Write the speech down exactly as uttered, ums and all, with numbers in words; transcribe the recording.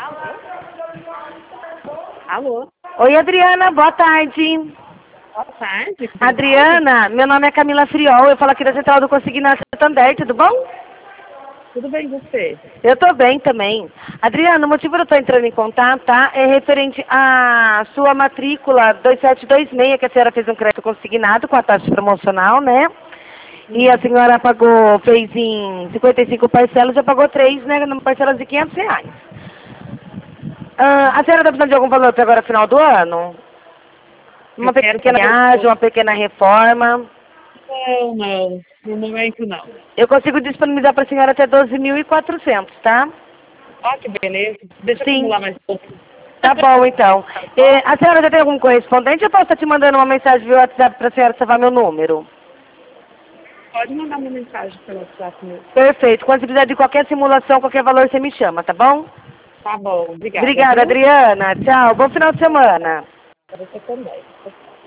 Alô? Oi, Adriana, boa tarde. Boa tarde. Adriana, meu nome é Camila Friol, eu falo aqui da Central do Consignado Santander, tudo bom? Tudo bem com você? Eu tô bem também. Adriana, o motivo que eu tô entrando em contato, tá, é referente à sua matrícula dois sete dois seis, que a senhora fez um crédito consignado com a taxa promocional, né? E a senhora pagou, fez em cinquenta e cinco parcelas, já pagou três, né, numa parcelas de quinhentos reais. Ah, a senhora está precisando de algum valor até agora, final do ano? Uma Eu quero pequena saber viagem, uma pequena reforma? Não, não. No momento, não. Eu consigo disponibilizar para a senhora até doze mil e quatrocentos, tá? Ó, que beleza. Deixa eu Sim. acumular mais um pouco. Tá bom, então. E a senhora já tem algum correspondente? Eu posso estar te mandando uma mensagem via WhatsApp para a senhora salvar meu número? Pode mandar uma mensagem pelo WhatsApp mesmo. Perfeito. Quando você precisar de qualquer simulação, qualquer valor, você me chama, tá bom? Tá bom. Obrigada, Obrigada, viu? Adriana. Tchau. Bom final de semana. Para você também.